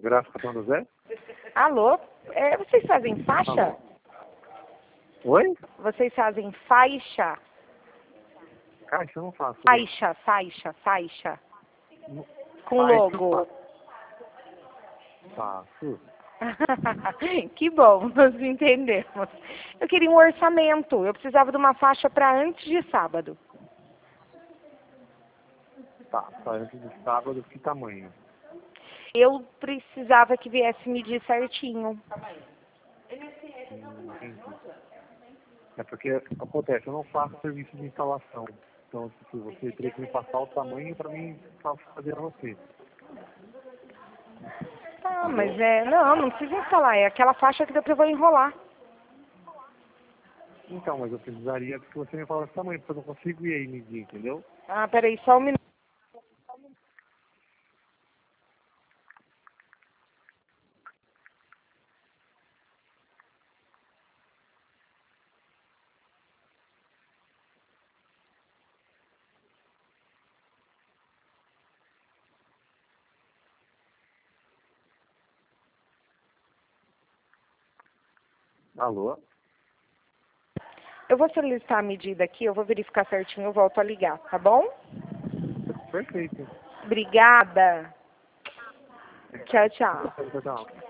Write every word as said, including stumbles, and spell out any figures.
Gráfica São José? Alô? É, vocês fazem faixa? Alô? Oi? Vocês fazem faixa? Caixa eu não faço. Faixa, faixa, faixa. Não- Com Faixa eu logo. Faço. Que bom, nós entendemos. Eu queria um orçamento. Eu precisava de uma faixa para antes de sábado. Tá, tá antes de sábado, que tamanho? Eu precisava que viesse medir certinho. Hum, entendi. É porque acontece, eu não faço serviço de instalação. Então, tipo, você teria que me passar o tamanho para mim fazer a você. Ah, mas é... Não, não precisa instalar. É aquela faixa que depois eu vou enrolar. Então, mas eu precisaria que você me falasse o tamanho, porque eu não consigo ir aí medir, entendeu? Ah, peraí, só um minuto. Alô? Eu vou solicitar a medida aqui, eu vou verificar certinho, eu volto a ligar, tá bom? Perfeito. Obrigada. Tchau, tchau. Tchau, tchau.